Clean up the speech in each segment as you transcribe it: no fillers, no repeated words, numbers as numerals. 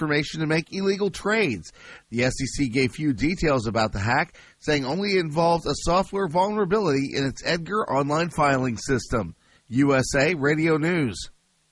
information to make illegal trades. The SEC gave few details about the hack, saying only it involved a software vulnerability in its Edgar online filing system. USA Radio News.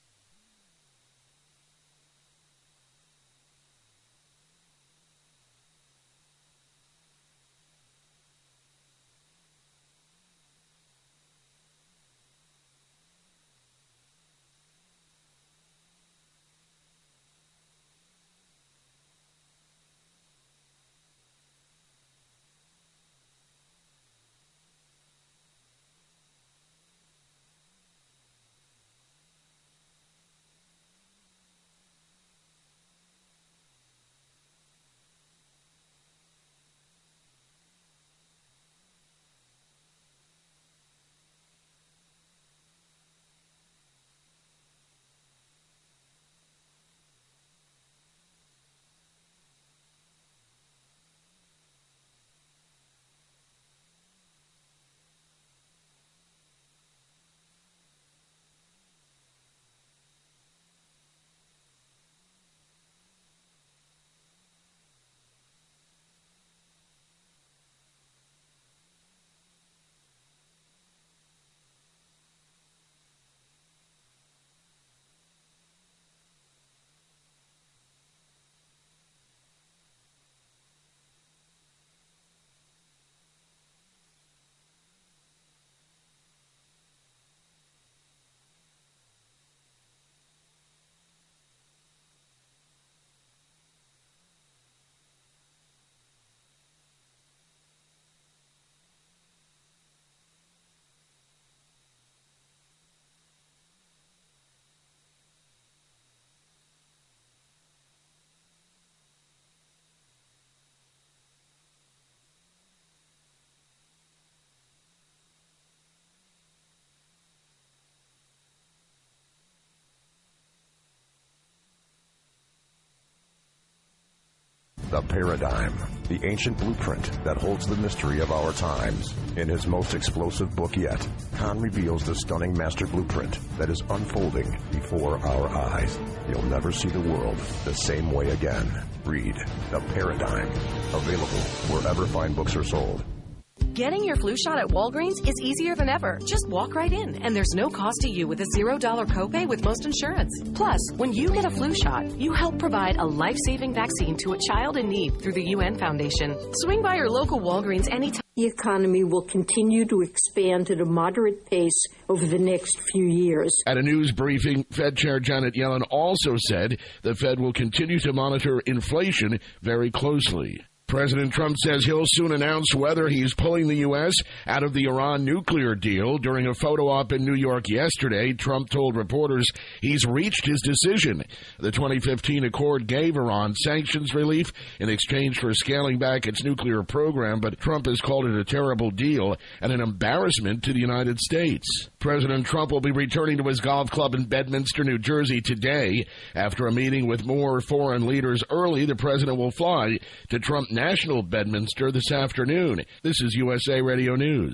The Paradigm, the ancient blueprint that holds the mystery of our times. In his most explosive book yet, Khan reveals the stunning master blueprint that is unfolding before our eyes. You'll never see the world the same way again. Read The Paradigm, available wherever fine books are sold. Getting your flu shot at Walgreens is easier than ever. Just walk right in, and there's no cost to you with a $0 copay with most insurance. Plus, when you get a flu shot, you help provide a life-saving vaccine to a child in need through the UN Foundation. Swing by your local Walgreens anytime. The economy will continue to expand at a moderate pace over the next few years. At a news briefing, Fed Chair Janet Yellen also said the Fed will continue to monitor inflation very closely. President Trump says he'll soon announce whether he's pulling the U.S. out of the Iran nuclear deal. During a photo op in New York yesterday, Trump told reporters he's reached his decision. The 2015 accord gave Iran sanctions relief in exchange for scaling back its nuclear program, but Trump has called it a terrible deal and an embarrassment to the United States. President Trump will be returning to his golf club in Bedminster, New Jersey today. After a meeting with more foreign leaders early, the president will fly to Trump National Bedminster this afternoon. This is USA Radio News.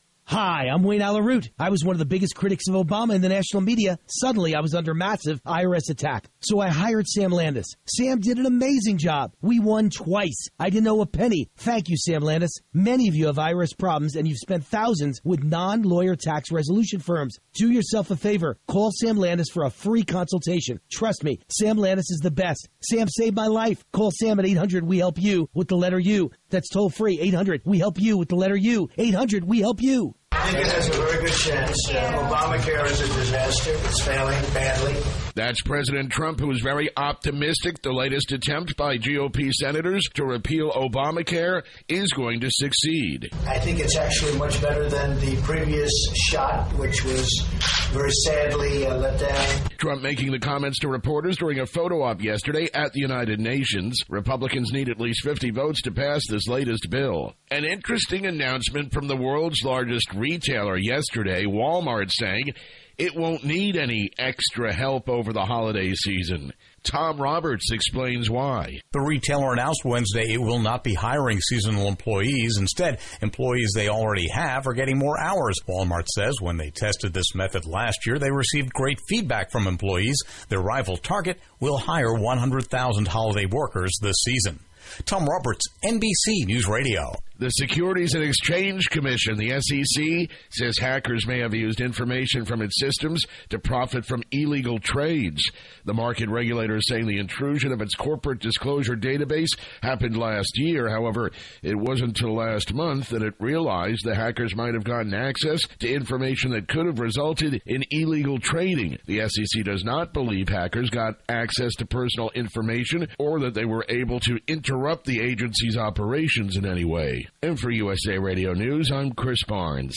Hi, I'm Wayne Alaroot. I was one of the biggest critics of Obama in the national media. Suddenly, I was under massive IRS attack. So I hired Sam Landis. Sam did an amazing job. We won twice. I didn't owe a penny. Thank you, Sam Landis. Many of you have IRS problems, and you've spent thousands with non-lawyer tax resolution firms. Do yourself a favor. Call Sam Landis for a free consultation. Trust me, Sam Landis is the best. Sam saved my life. Call Sam at 800-WE-HELP-YOU with the letter U. That's toll free. 800-WE-HELP-YOU with the letter U. 800-WE-HELP-YOU. I think it has a very good chance. Obamacare is a disaster. It's failing badly. That's President Trump, who is very optimistic the latest attempt by GOP senators to repeal Obamacare is going to succeed. I think it's actually much better than the previous shot, which was very sadly let down. Trump making the comments to reporters during a photo op yesterday at the United Nations. Republicans need at least 50 votes to pass this latest bill. An interesting announcement from the world's largest retailer yesterday, Walmart, saying it won't need any extra help over the holiday season. Tom Roberts explains why. The retailer announced Wednesday it will not be hiring seasonal employees. Instead, employees they already have are getting more hours. Walmart says when they tested this method last year, they received great feedback from employees. Their rival Target will hire 100,000 holiday workers this season. Tom Roberts, NBC News Radio. The Securities and Exchange Commission, the SEC, says hackers may have used information from its systems to profit from illegal trades. The market regulator is saying the intrusion of its corporate disclosure database happened last year. However, it wasn't until last month that it realized the hackers might have gotten access to information that could have resulted in illegal trading. The SEC does not believe hackers got access to personal information or that they were able to interrupt the agency's operations in any way. And for USA Radio News, I'm Chris Barnes.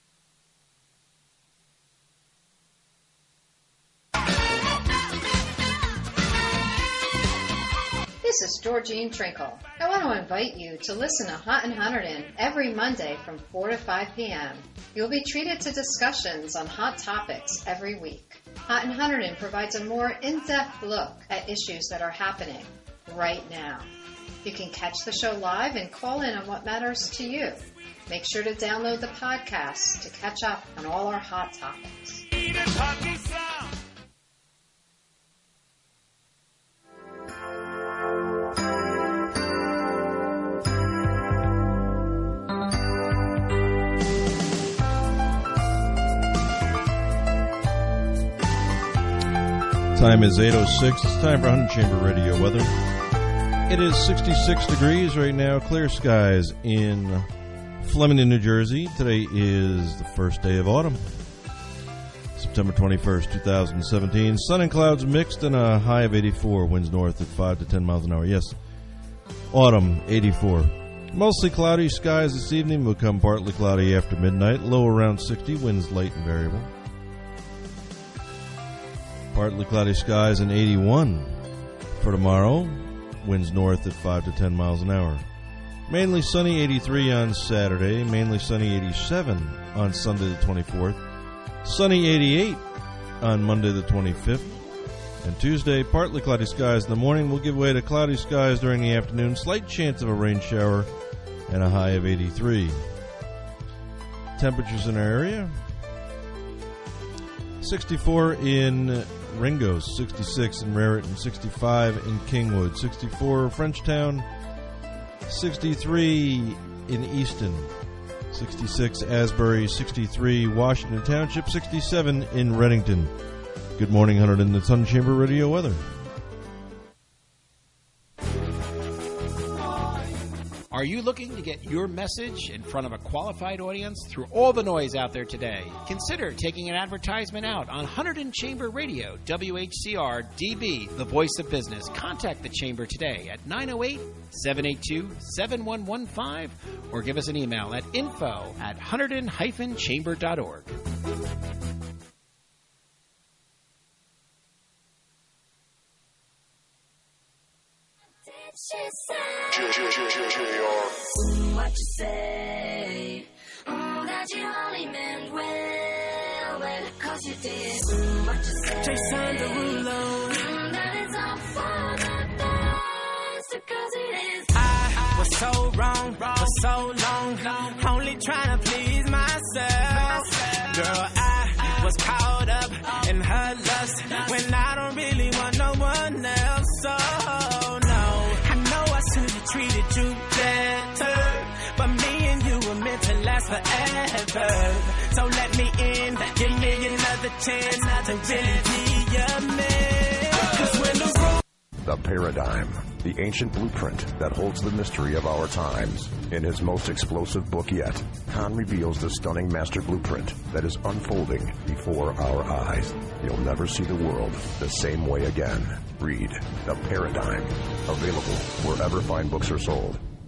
This is Georgine Trinkle. I want to invite you to listen to Hot and Hunterdon every Monday from 4 to 5 p.m. You'll be treated to discussions on hot topics every week. Hot and Hunterdon provides a more in-depth look at issues that are happening right now. You can catch the show live and call in on what matters to you. Make sure to download the podcast to catch up on all our hot topics. Time is 8:06. It's time for Hunting Chamber Radio weather. It is 66 degrees right now, clear skies in Flemington, New Jersey. Today is the first day of autumn, September 21st, 2017. Sun and clouds mixed and a high of 84, winds north at 5 to 10 miles an hour. Yes, autumn, 84. Mostly cloudy skies this evening, will become partly cloudy after midnight, low around 60, winds light and variable. Partly cloudy skies and 81 for tomorrow. Winds north at 5 to 10 miles an hour. Mainly sunny, 83 on Saturday. Mainly sunny, 87 on Sunday the 24th. Sunny, 88 on Monday the 25th. And Tuesday, partly cloudy skies in the morning will give way to cloudy skies during the afternoon. Slight chance of a rain shower and a high of 83. Temperatures in our area: 64 in Ringos, 66 in Raritan, 65 in Kingwood, 64 Frenchtown, 63 in Easton, 66 Asbury, 63 Washington Township, 67 in Reddington. Good morning, Hunterdon. It's Sun Chamber Radio weather. Are you looking to get your message in front of a qualified audience through all the noise out there today? Consider taking an advertisement out on Hunterdon Chamber Radio, WHCR DB, the voice of business. Contact the Chamber today at 908-782-7115 or give us an email at info@hunterdon-chamber.org. What you say? That you only meant well, 'cause you did. What you say? Jason Derulo. That it's all for the best, 'cause it is. I was so wrong for so long, only trying to please myself. Girl, I was caught up in her lust when I don't really want no one else. So treated you better, but me and you were meant to last forever. So let me in, give me another chance to really be your man. 'Cause when The Paradigm, the ancient blueprint that holds the mystery of our times. In his most explosive book yet, Khan reveals the stunning master blueprint that is unfolding before our eyes. You'll never see the world the same way again. Read The Paradigm. Available wherever fine books are sold.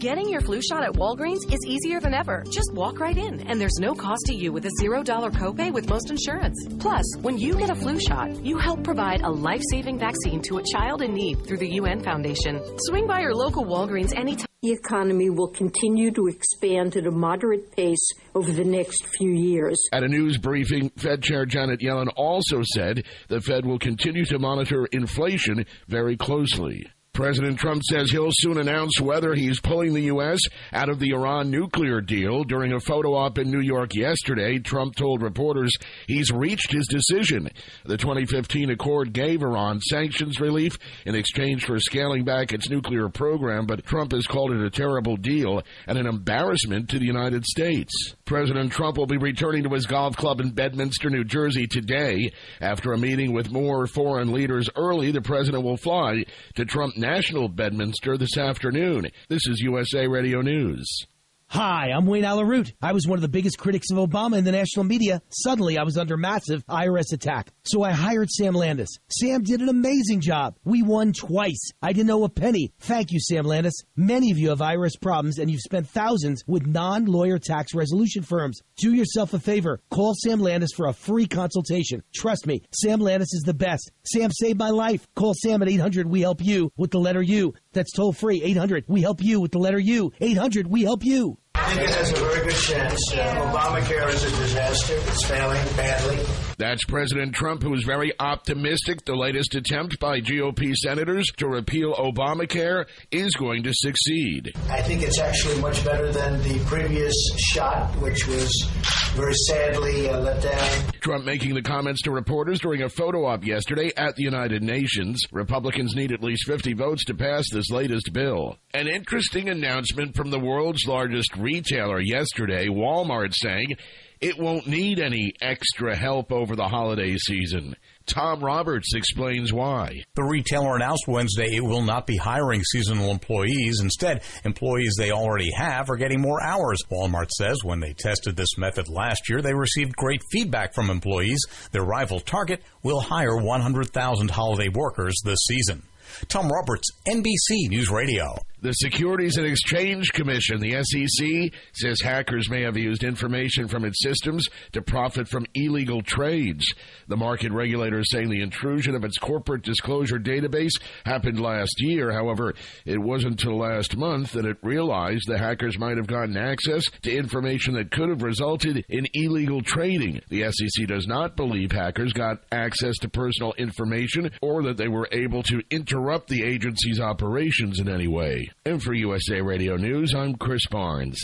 Getting your flu shot at Walgreens is easier than ever. Just walk right in, and there's no cost to you with a $0 copay with most insurance. Plus, when you get a flu shot, you help provide a life-saving vaccine to a child in need through the UN Foundation. Swing by your local Walgreens anytime. The economy will continue to expand at a moderate pace over the next few years. At a news briefing, Fed Chair Janet Yellen also said the Fed will continue to monitor inflation very closely. President Trump says he'll soon announce whether he's pulling the U.S. out of the Iran nuclear deal. During a photo op in New York yesterday, Trump told reporters he's reached his decision. The 2015 accord gave Iran sanctions relief in exchange for scaling back its nuclear program, but Trump has called it a terrible deal and an embarrassment to the United States. President Trump will be returning to his golf club in Bedminster, New Jersey today. After a meeting with more foreign leaders early, the president will fly to Trump National Bedminster this afternoon. This is USA Radio News. Hi, I'm Wayne Alaroot. I was one of the biggest critics of Obama in the national media. Suddenly, I was under massive IRS attack. So I hired Sam Landis. Sam did an amazing job. We won twice. I didn't owe a penny. Thank you, Sam Landis. Many of you have IRS problems, and you've spent thousands with non-lawyer tax resolution firms. Do yourself a favor. Call Sam Landis for a free consultation. Trust me, Sam Landis is the best. Sam saved my life. Call Sam at 800-WE-HELP-YOU with the letter U. That's toll free. 800-WE-HELP-YOU with the letter U. 800-WE-HELP-YOU. I think it has a very good chance. Obamacare is a disaster. It's failing badly. That's President Trump, who is very optimistic the latest attempt by GOP senators to repeal Obamacare is going to succeed. I think it's actually much better than the previous shot, which was very sadly let down. Trump making the comments to reporters during a photo op yesterday at the United Nations. Republicans need at least 50 votes to pass this latest bill. An interesting announcement from the world's largest retailer yesterday, Walmart, saying it won't need any extra help over the holiday season. Tom Roberts explains why. The retailer announced Wednesday it will not be hiring seasonal employees. Instead, employees they already have are getting more hours. Walmart says when they tested this method last year, they received great feedback from employees. Their rival Target will hire 100,000 holiday workers this season. Tom Roberts, NBC News Radio. The Securities and Exchange Commission, the SEC, says hackers may have used information from its systems to profit from illegal trades. The market regulator is saying the intrusion of its corporate disclosure database happened last year. However, it wasn't until last month that it realized the hackers might have gotten access to information that could have resulted in illegal trading. The SEC does not believe hackers got access to personal information or that they were able to interrupt the agency's operations in any way. And for USA Radio News, I'm Chris Barnes.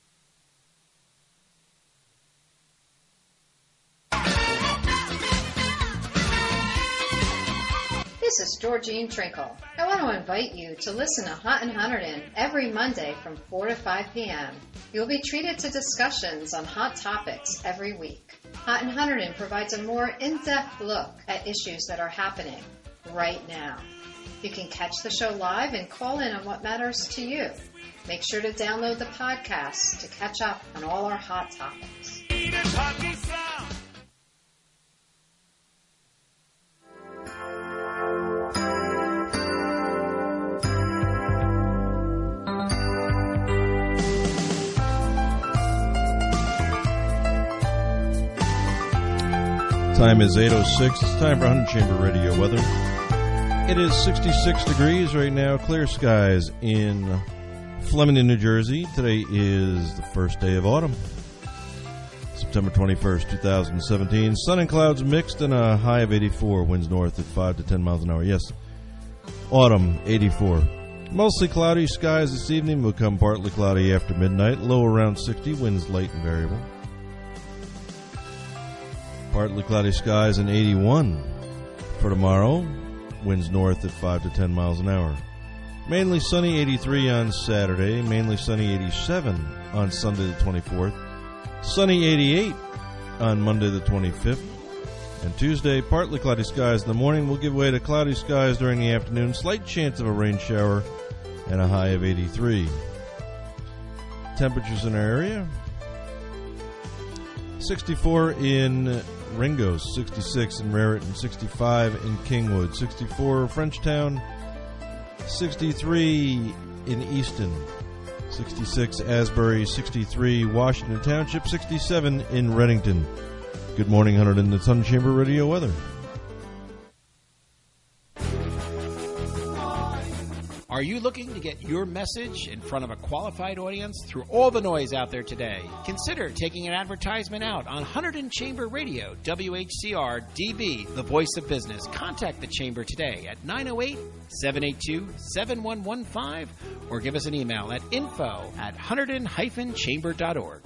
This is Georgine Trinkle. I want to invite you to listen to Hot and Hunterdon every Monday from 4 to 5 p.m. You'll be treated to discussions on hot topics every week. Hot and Hunterdon provides a more in-depth look at issues that are happening right now. You can catch the show live and call in on what matters to you. Make sure to download the podcast to catch up on all our hot topics. Time is 8:06. It's time for 100 Chamber Radio weather. It is 66 degrees right now. Clear skies in Flemington, New Jersey. Today is the first day of autumn. September 21st, 2017. Sun and clouds mixed and a high of 84. Winds north at 5 to 10 miles an hour. Yes, autumn, 84. Mostly cloudy skies this evening. Will become partly cloudy after midnight. Low around 60. Winds light and variable. Partly cloudy skies and 81 for tomorrow. Winds north at 5 to 10 miles an hour. Mainly sunny, 83 on Saturday. Mainly sunny, 87 on Sunday the 24th. Sunny, 88 on Monday the 25th. And Tuesday, partly cloudy skies in the morning will give way to cloudy skies during the afternoon. Slight chance of a rain shower and a high of 83. Temperatures in our area. 64 in Ringgoes, 66 in Raritan, 65 in Kingwood, 64 Frenchtown, 63 in Easton, 66 Asbury, 63 Washington Township, 67 in Reddington. Good morning, Hunter, in the Sun Chamber Radio weather. Are you looking to get your message in front of a qualified audience through all the noise out there today? Consider taking an advertisement out on Hunterdon Chamber Radio, WHCR DB, the voice of business. Contact the Chamber today at 908-782-7115 or give us an email at info@hunterdon-chamber.org.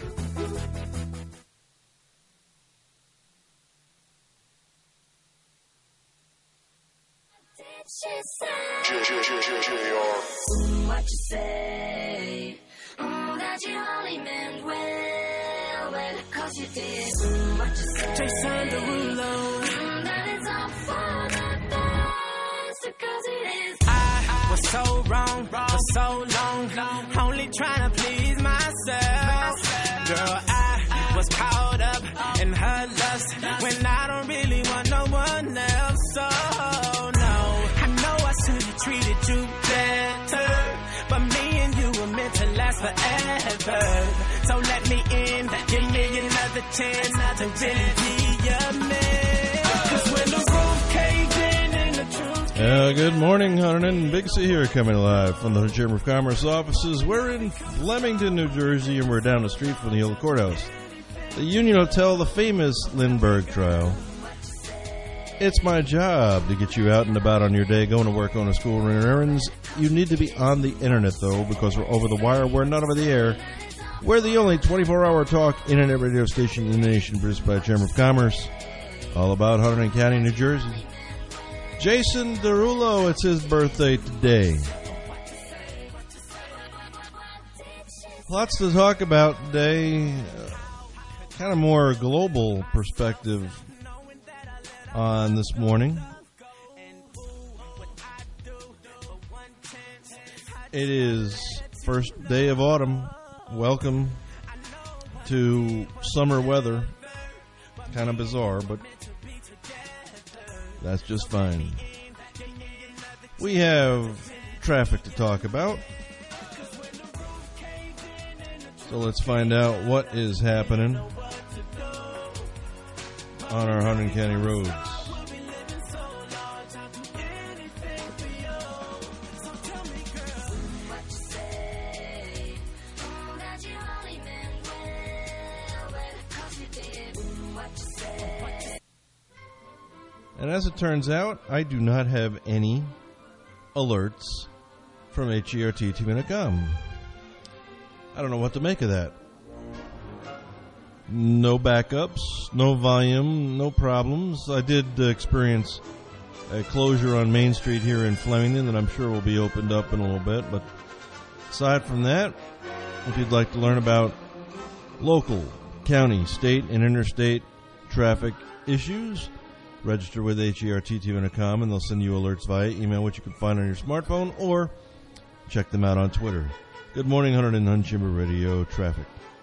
What you say? That you only meant well, cause you did. What you say? Jason Derulo. That it's all for the best, because it is. I was so wrong for so long, only trying to please myself. Girl, I was caught up in her lust when I don't really want no one else. So treated you better, but me and you were meant to last forever. So let me in, give me another chance to really be your man. 'Cause when the roof caved in and the truth good morning, Hunterton. Big C here, coming live from the Chamber of Commerce offices. We're in Flemington, New Jersey, and we're down the street from the old courthouse. The Union Hotel, the famous Lindbergh trial. It's my job to get you out and about on your day, going to work, on a school, running errands. You need to be on the internet, though, because we're over the wire. We're not over the air. We're the only 24-hour talk internet radio station in the nation, produced by the Chamber of Commerce. All about Hunterdon County, New Jersey. Jason Derulo, it's his birthday today. Lots to talk about today. Kind of more global perspective on this morning. It is first day of autumn. Welcome to summer weather. Kind of bizarre, but that's just fine. We have traffic to talk about. So let's find out what is happening on our Hunterdon County roads. And as it turns out, I do not have any alerts from HERT-TV.com. I don't know what to make of that. No backups, no volume, no problems. I did experience a closure on Main Street here in Flemington that I'm sure will be opened up in a little bit. But aside from that, if you'd like to learn about local, county, state, and interstate traffic issues, register with HERT-TV.com and they'll send you alerts via email, which you can find on your smartphone, or check them out on Twitter. Good morning, Hunterdon Chamber Radio traffic.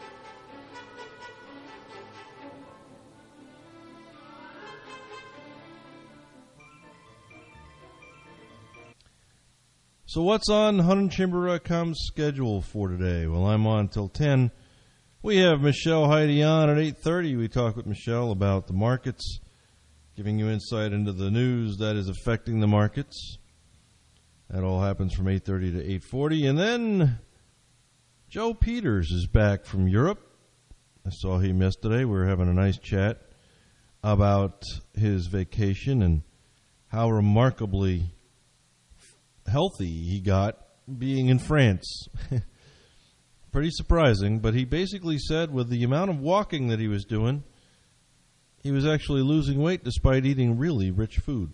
So what's on HunterdonChamber.com's schedule for today? Well, I'm on till 10. We have Michelle Heidi on at 8:30. We talk with Michelle about the markets, giving you insight into the news that is affecting the markets. That all happens from 8:30 to 8:40. And then Joe Peters is back from Europe. I saw him yesterday. We were having a nice chat about his vacation and how remarkably healthy he got being in France. Pretty surprising, but he basically said with the amount of walking that he was doing, he was actually losing weight despite eating really rich food.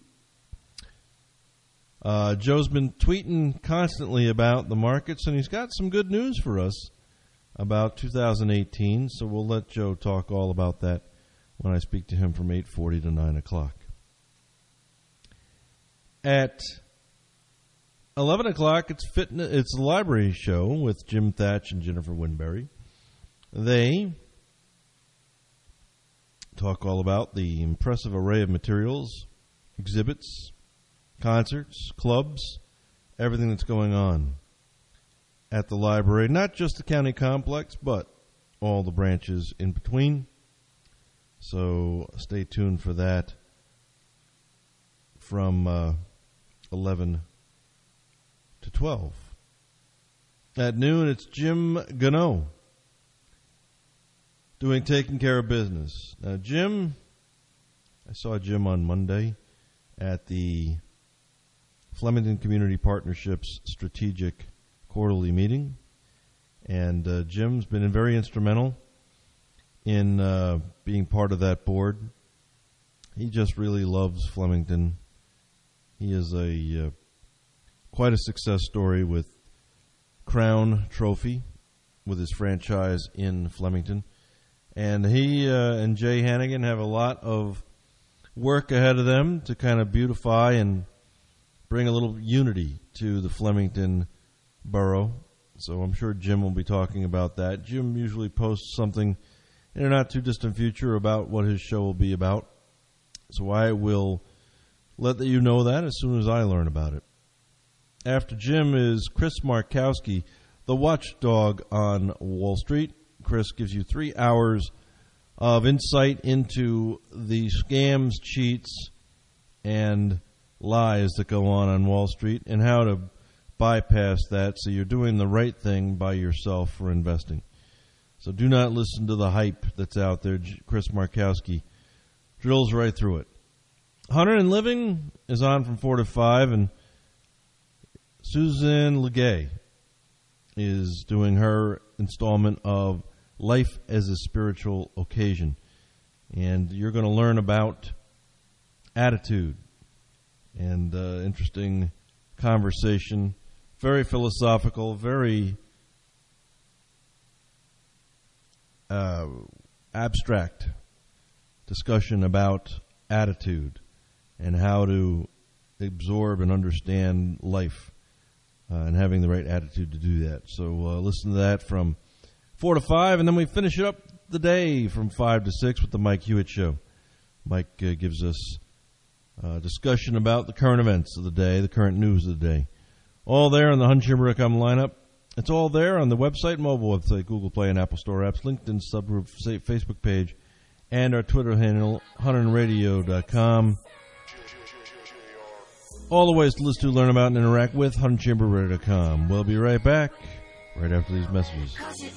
Joe's been tweeting constantly about the markets, and he's got some good news for us about 2018, so we'll let Joe talk all about that when I speak to him from 8:40 to 9 o'clock. At 11 o'clock, it's the library show with Jim Thatch and Jennifer Winberry. They talk all about the impressive array of materials, exhibits, concerts, clubs, everything that's going on. at the library, not just the county complex, but all the branches in between. So stay tuned for that from 11 to 12. At noon, it's Jim Gano doing Taking Care of Business. Now, Jim, I saw Jim on Monday at the Flemington Community Partnerships Strategic Quarterly Meeting, and Jim's been very instrumental in being part of that board. He just really loves Flemington. He is quite a success story with Crown Trophy, with his franchise in Flemington. And he and Jay Hannigan have a lot of work ahead of them to kind of beautify and bring a little unity to the Flemington borough. So I'm sure Jim will be talking about that. Jim usually posts something in a not too distant future about what his show will be about. So I will let you know that as soon as I learn about it. After Jim is Chris Markowski, the watchdog on Wall Street. Chris gives you 3 hours of insight into the scams, cheats, and lies that go on Wall Street and how to bypass that so you're doing the right thing by yourself for investing. So do not listen to the hype that's out there. Chris Markowski drills right through it. Hunter and Living is on from 4 to 5, and Susan Legay is doing her installment of Life as a Spiritual Occasion. And you're going to learn about attitude and interesting conversation. Very philosophical, very abstract discussion about attitude and how to absorb and understand life and having the right attitude to do that. So listen to that from 4 to 5, and then we finish it up the day from 5 to 6 with the Mike Hewitt Show. Mike gives us a discussion about the current events of the day, the current news of the day. All there on the HuntChamber.com lineup. It's all there on the website, mobile website, Google Play and Apple Store apps, LinkedIn subgroup, Facebook page, and our Twitter handle, HuntRadio.com. All the ways to listen to, learn about, and interact with HuntChamberRadio.com. We'll be right back right after these messages.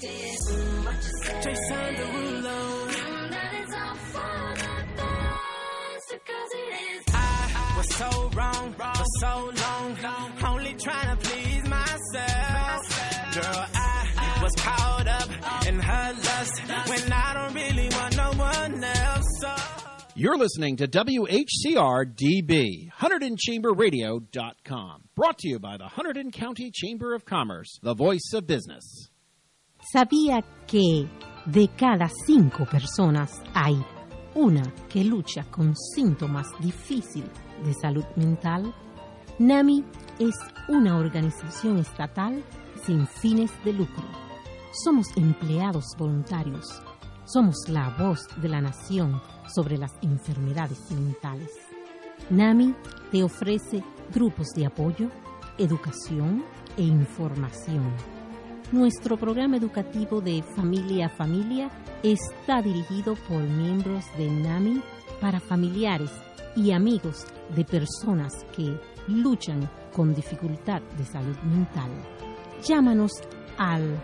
I was so wrong for so long, only trying to please myself. Girl, I was caught up in her lust when I don't really want no one else. You're listening to WHCR-DB, HunterdonChamberRadio.com. Brought to you by the Hunterdon County Chamber of Commerce, the voice of business. ¿Sabía que de cada 5 personas hay una que lucha con síntomas difíciles de salud mental? NAMI es una organización estatal sin fines de lucro. Somos empleados voluntarios. Somos la voz de la nación sobre las enfermedades mentales. NAMI te ofrece grupos de apoyo, educación e información. Nuestro programa educativo de Familia a Familia está dirigido por miembros de NAMI para familiares y amigos de personas que luchan con dificultad de salud mental. Llámanos al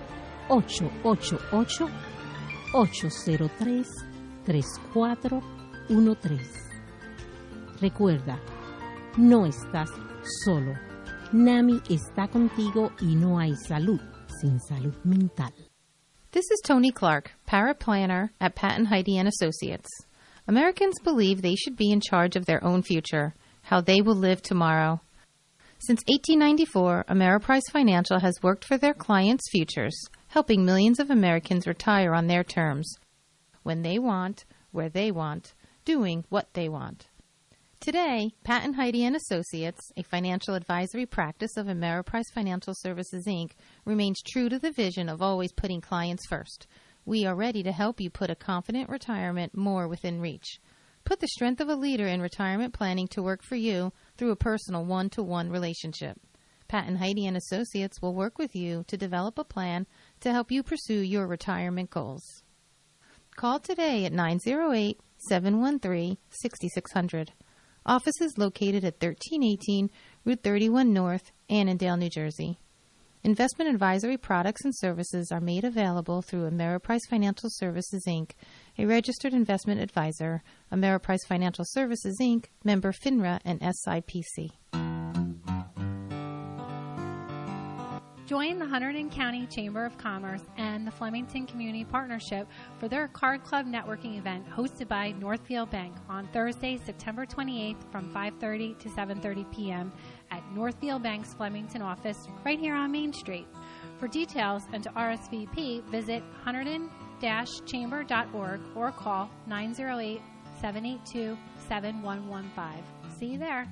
888-803-3413. Recuerda, no estás solo. NAMI está contigo y no hay salud sin salud mental. This is Tony Clark, paraplanner at Pat and Heidi and Associates. Americans believe they should be in charge of their own future, how they will live tomorrow. Since 1894, Ameriprise Financial has worked for their clients' futures, helping millions of Americans retire on their terms, when they want, where they want, doing what they want. Today, Pat and Heidi and Associates, a financial advisory practice of Ameriprise Financial Services, Inc., remains true to the vision of always putting clients first. We are ready to help you put a confident retirement more within reach. Put the strength of a leader in retirement planning to work for you through a personal one-to-one relationship. Pat and Heidi and Associates will work with you to develop a plan to help you pursue your retirement goals. Call today at 908-713-6600. Office is located at 1318 Route 31 North, Annandale, New Jersey. Investment advisory products and services are made available through Ameriprise Financial Services, Inc., a registered investment advisor. Ameriprise Financial Services, Inc., member FINRA and SIPC. Join the Hunterdon County Chamber of Commerce and the Flemington Community Partnership for their Card Club networking event hosted by Northfield Bank on Thursday, September 28th from 5:30 to 7:30 p.m. at Northfield Bank's Flemington office right here on Main Street. For details and to RSVP, visit hunterdon-chamber.org or call 908-782-7115. See you there.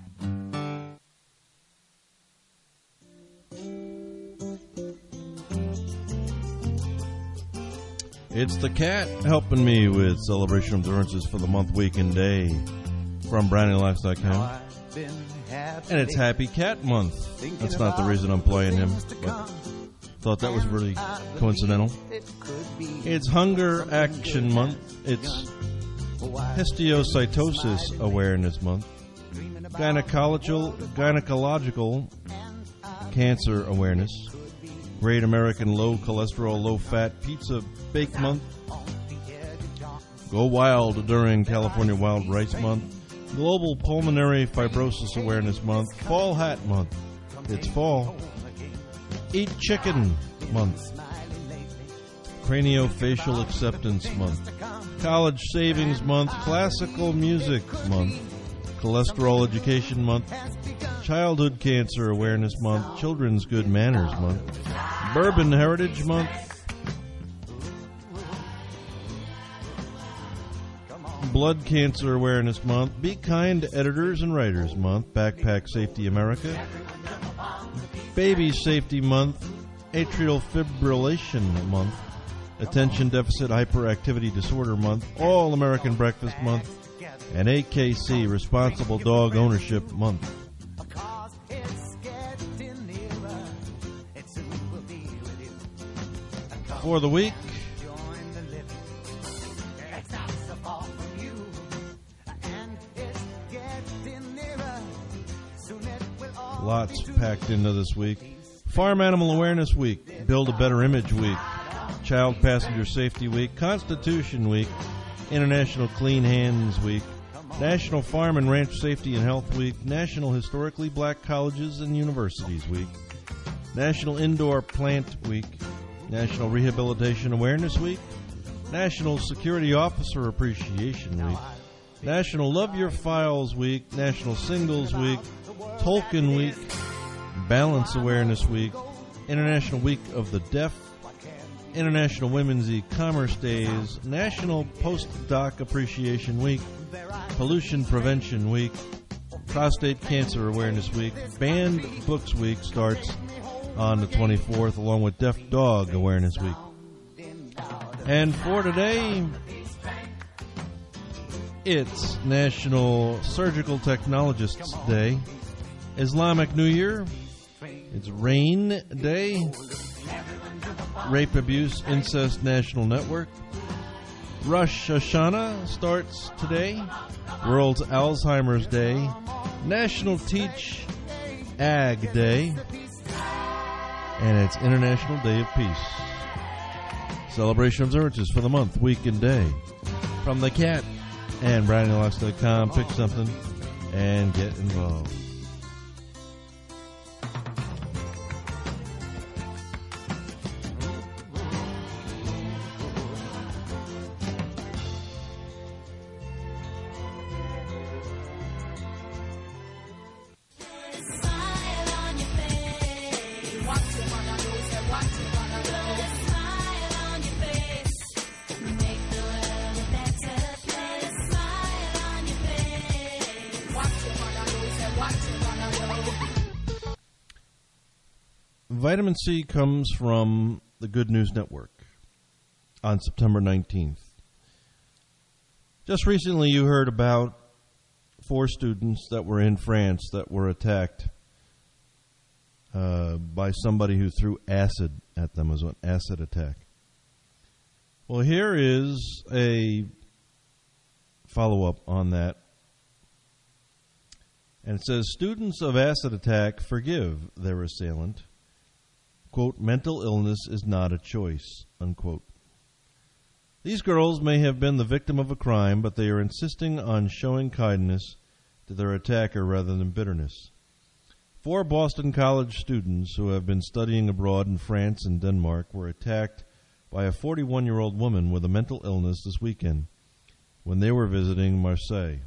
It's the cat helping me with celebration observances for the month, week, and day from BrownieLocks.com. And it's Happy Cat Month. That's not the reason I'm playing him, but thought that was really coincidental. It's Hunger Action Month. It's Histiocytosis Awareness Month. Gynecological Cancer Awareness. Great American Low Cholesterol, Low Fat Pizza Bake Month. Go Wild during California Wild Rice Month. Global Pulmonary Fibrosis Awareness Month. Fall Hat Month. It's fall. Eat Chicken Month. Craniofacial Acceptance Month. College Savings Month. Classical Music Month. Cholesterol Education Month. Childhood Cancer Awareness Month. Children's Good Manners Month. Bourbon Heritage Month. Blood Cancer Awareness Month. Be Kind to Editors and Writers Month. Backpack Safety America. Baby Safety Month. Atrial Fibrillation Month. Attention Deficit Hyperactivity Disorder Month. All American Breakfast Month. And AKC Responsible Dog Ownership Month. For the week, lots packed into this week. Farm Animal Awareness Week, Build a Better Image Week, Child Passenger Safety Week, Constitution Week, International Clean Hands Week, National Farm and Ranch Safety and Health Week, National Historically Black Colleges and Universities Week, National Indoor Plant Week, National Rehabilitation Awareness Week, National Security Officer Appreciation Week, National Love Your Files Week, National Singles Week, Tolkien Week, Balance Awareness Week, International Week of the Deaf, International Women's E-Commerce Days, National Postdoc Appreciation Week, Pollution Prevention Week, Prostate Cancer Awareness Week, Banned Books Week starts on the 24th, along with Deaf Dog Awareness Week. And for today, it's National Surgical Technologists Day, Islamic New Year, it's Rain Day, Rape, Abuse, Incest National Network, Rosh Hashanah starts today, World's Alzheimer's Day, National Teach Ag Day, and it's International Day of Peace. Celebration observances for the month, week, and day. From the cat and BrownieLocks.com, pick something and get involved. Vitamin C comes from the Good News Network on September 19th. Just recently you heard about 4 students that were in France that were attacked by somebody who threw acid at them. It was an acid attack. Well, here is a follow-up on that. And it says, students of acid attack forgive their assailant. Quote, mental illness is not a choice, unquote. These girls may have been the victim of a crime, but they are insisting on showing kindness to their attacker rather than bitterness. 4 Boston College students who have been studying abroad in France and Denmark were attacked by a 41-year-old woman with a mental illness this weekend when they were visiting Marseille.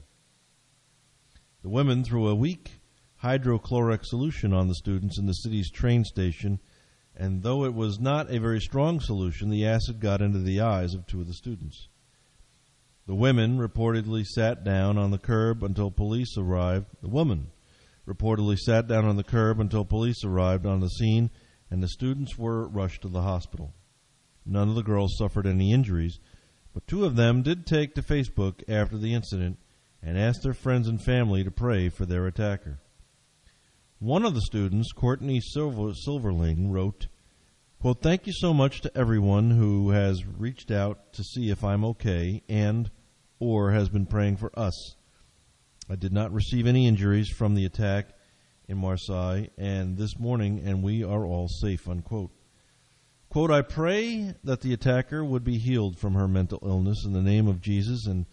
The women threw a weak hydrochloric solution on the students in the city's train station, and though it was not a very strong solution, the acid got into the eyes of 2 of the students. The women reportedly sat down on the curb until police arrived. The woman reportedly sat down on the curb until police arrived on the scene, and the students were rushed to the hospital. None of the girls suffered any injuries, but 2 of them did take to Facebook after the incident and asked their friends and family to pray for their attacker. One of the students, Courtney Silverling, wrote, quote, thank you so much to everyone who has reached out to see if I'm okay and or has been praying for us. I did not receive any injuries from the attack in Marseille and this morning, and we are all safe, unquote. Quote, I pray that the attacker would be healed from her mental illness in the name of Jesus and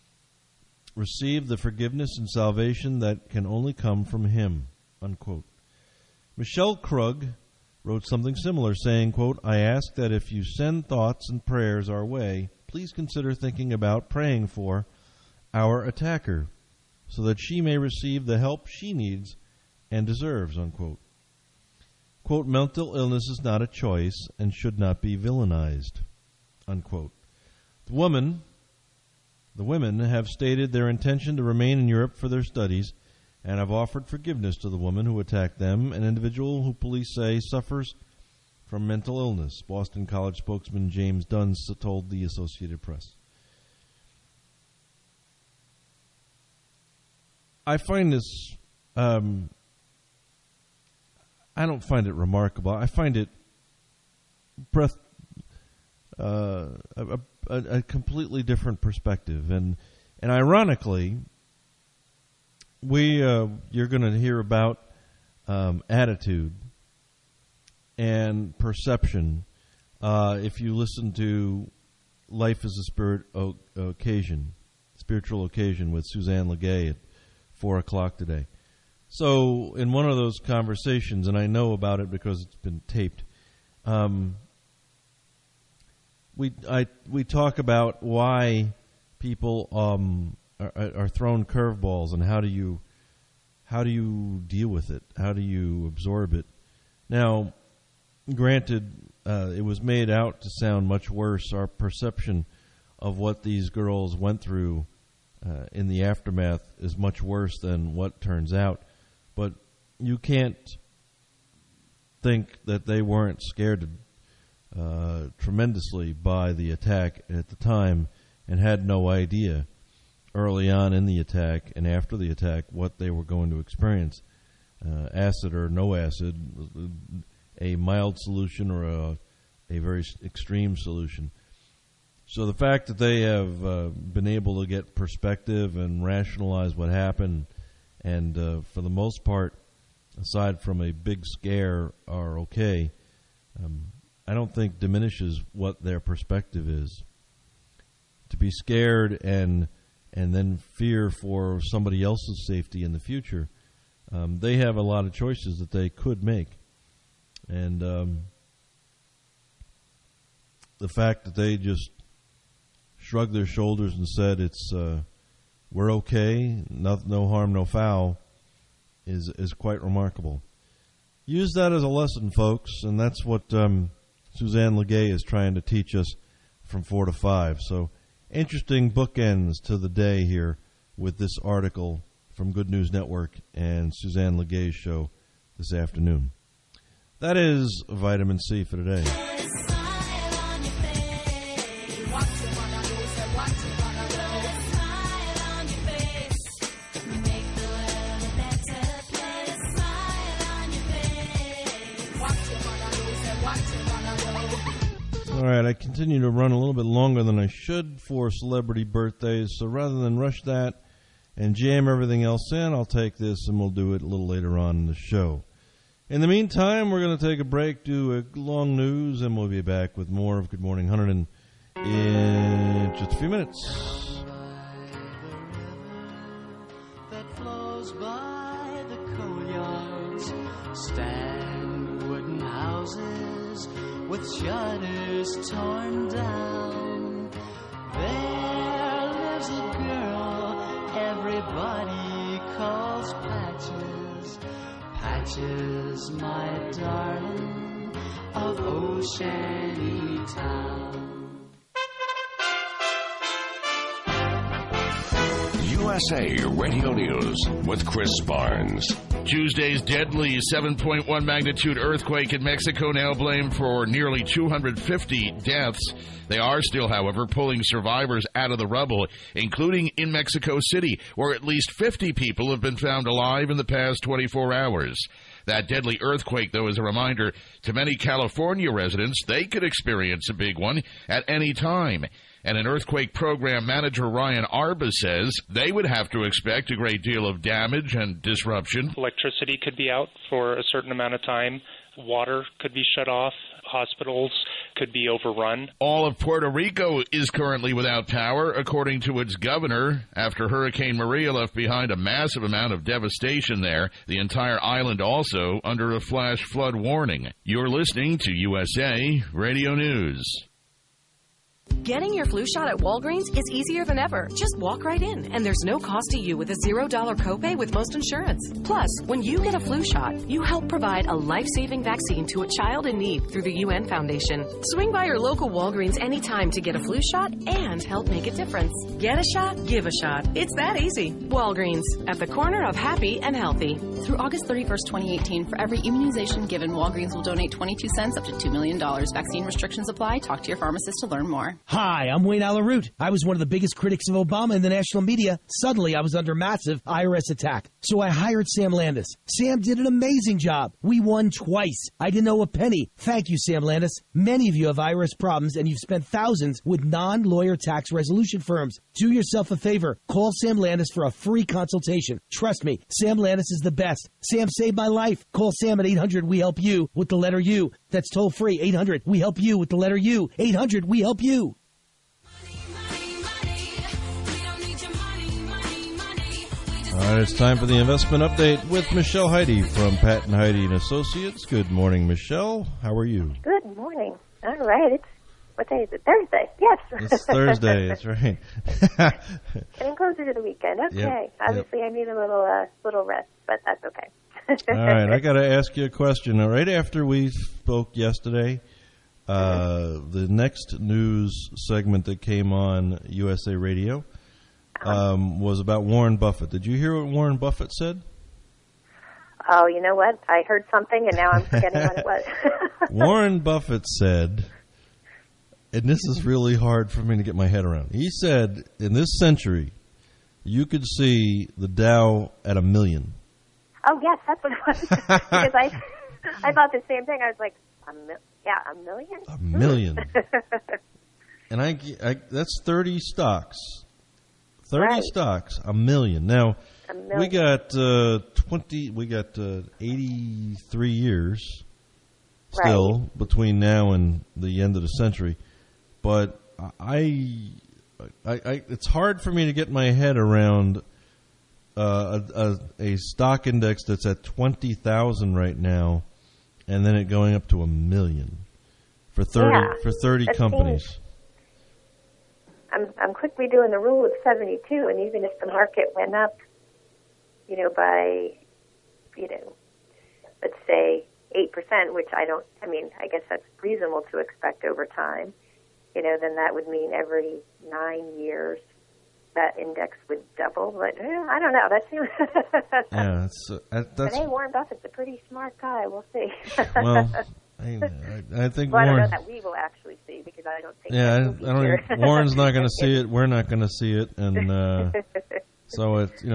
receive the forgiveness and salvation that can only come from him, unquote. Michelle Krug wrote something similar, saying, quote, I ask that if you send thoughts and prayers our way, please consider thinking about praying for our attacker so that she may receive the help she needs and deserves, unquote. Quote, mental illness is not a choice and should not be villainized, unquote. The women have stated their intention to remain in Europe for their studies and have offered forgiveness to the woman who attacked them, an individual who police say suffers from mental illness. Boston College spokesman James Dunn told the Associated Press. I find this, I don't find it remarkable. I find it a completely different perspective. And ironically, you're going to hear about attitude and perception if you listen to Life is a Spiritual Occasion with Suzanne Legay at 4 o'clock today. So in one of those conversations, and I know about it because it's been taped, we talk about why people are thrown curveballs and how do you deal with it? How do you absorb it? Now, granted, it was made out to sound much worse. Our perception of what these girls went through in the aftermath is much worse than what turns out. But you can't think that they weren't scared tremendously by the attack at the time and had no idea early on in the attack and after the attack what they were going to experience. Acid or no acid, a mild solution or a very extreme solution. So the fact that they have been able to get perspective and rationalize what happened and for the most part, aside from a big scare, are okay, I don't think diminishes what their perspective is. To be scared and then fear for somebody else's safety in the future, they have a lot of choices that they could make. And the fact that they just shrugged their shoulders and said it's we're okay, no harm, no foul, is quite remarkable. Use that as a lesson, folks, and that's what Suzanne Legay is trying to teach us from 4 to 5. So interesting bookends to the day here with this article from Good News Network and Suzanne Legay's show this afternoon. That is Vitamin C for today. All right, I continue to run a little bit longer than I should for celebrity birthdays, so rather than rush that and jam everything else in, I'll take this and we'll do it a little later on in the show. In the meantime, we're going to take a break, do a long news, and we'll be back with more of Good Morning Hunterdon in just a few minutes. That flows by the coal yards, stand wooden houses with shutters torn down. There lives a girl everybody calls Patches. Patches, my darling, of Ocean Town. USA Radio News with Chris Barnes. Tuesday's deadly 7.1 magnitude earthquake in Mexico now blamed for nearly 250 deaths. They are still, however, pulling survivors out of the rubble, including in Mexico City, where at least 50 people have been found alive in the past 24 hours. That deadly earthquake, though, is a reminder to many California residents they could experience a big one at any time. And an earthquake program manager, Ryan Arba, says they would have to expect a great deal of damage and disruption. Electricity could be out for a certain amount of time. Water could be shut off. Hospitals could be overrun. All of Puerto Rico is currently without power, according to its governor, after Hurricane Maria left behind a massive amount of devastation there. The entire island also under a flash flood warning. You're listening to USA Radio News. Getting your flu shot at Walgreens is easier than ever. Just walk right in, and there's no cost to you with a $0 copay with most insurance. Plus, when you get a flu shot, you help provide a life-saving vaccine to a child in need through the UN Foundation. Swing by your local Walgreens anytime to get a flu shot and help make a difference. Get a shot, give a shot. It's that easy. Walgreens, at the corner of happy and healthy. Through August 31st, 2018, for every immunization given, Walgreens will donate 22 cents up to $2 million. Vaccine restrictions apply. Talk to your pharmacist to learn more. Hi, I'm Wayne Alaroot. I was one of the biggest critics of Obama in the national media. Suddenly, I was under massive IRS attack. So I hired Sam Landis. Sam did an amazing job. We won twice. I didn't owe a penny. Thank you, Sam Landis. Many of you have IRS problems, and you've spent thousands with non-lawyer tax resolution firms. Do yourself a favor. Call Sam Landis for a free consultation. Trust me, Sam Landis is the best. Sam saved my life. Call Sam at 800-WE-HELP-YOU with the letter U. That's toll free. 800-WE-HELP-YOU with the letter U. 800-WE-HELP-YOU. All right, it's time for the investment update with Michelle Heide from Patton Heide and Associates. Good morning, Michelle. How are you? Good morning. All right. It's what day is it? Thursday. Yes. It's Thursday. That's right. Getting closer to the weekend. Okay. Yep. Obviously, I need a little rest, but that's okay. All right. I got to ask you a question. Now, right after we spoke yesterday, the next news segment that came on USA Radio was about Warren Buffett. Did you hear what Warren Buffett said? Oh, you know what? I heard something, and now I'm forgetting what it was. Warren Buffett said, and this is really hard for me to get my head around. He said, in this century, you could see the Dow at 1 million. Oh, yes, that's what it was. Because I thought the same thing. I was like, $1 million? 1 million. And I that's 30 stocks. 30 stocks, 1 million. Now, we got 83 years still between now and the end of the century. But it's hard for me to get my head around a stock index that's at 20,000 right now, and then it going up to 1 million for 30 companies. I'm quickly doing the rule of 72, and even if the market went up, by, let's say 8%, which I guess that's reasonable to expect over time, then that would mean every 9 years that index would double. But I don't know. That seems. But hey, Warren Buffett's a pretty smart guy. We'll see. Well, I think I don't Warren. know that we will actually see, because I don't think. Yeah, I don't. Warren's not going to see it. We're not going to see it, and so it's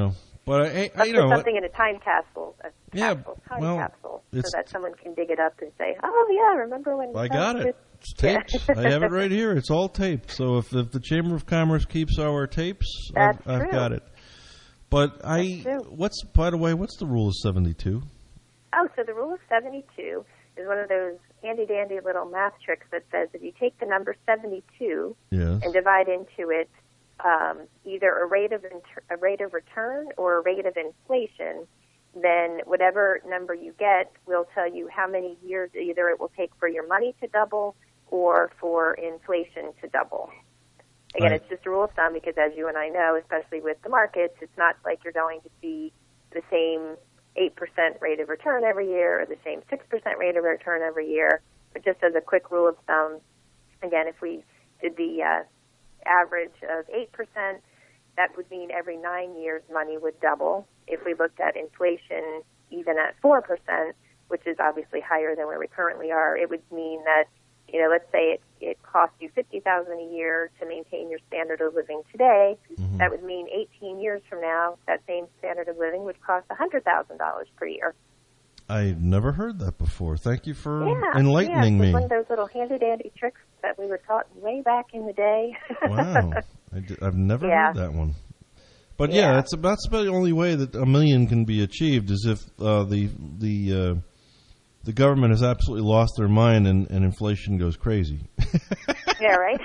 But Let's put something in a time capsule. Capsule, so that someone can dig it up and say, "Oh yeah, remember when?" I got it. It's taped. I have it right here. It's all taped. So if the Chamber of Commerce keeps our tapes, I've got it. But what's the rule of 72? Oh, so the rule of 72 is one of those handy-dandy little math tricks that says if you take the number 72 and divide into it either a rate of return or a rate of inflation, then whatever number you get will tell you how many years either it will take for your money to double or for inflation to double. Again, It's just a rule of thumb because, as you and I know, especially with the markets, it's not like you're going to see the same 8% rate of return every year or the same 6% rate of return every year. But just as a quick rule of thumb, again, if we did the average of 8%, that would mean every 9 years money would double. If we looked at inflation even at 4%, which is obviously higher than where we currently are, it would mean that, let's say it costs you $50,000 a year to maintain your standard of living today. Mm-hmm. That would mean 18 years from now, that same standard of living would cost $100,000 per year. I've never heard that before. Thank you for enlightening me. It's one of those little handy-dandy tricks that we were taught way back in the day. Wow. I've never heard that one. But that's about the only way that $1 million can be achieved is if the government has absolutely lost their mind and inflation goes crazy. Yeah, right.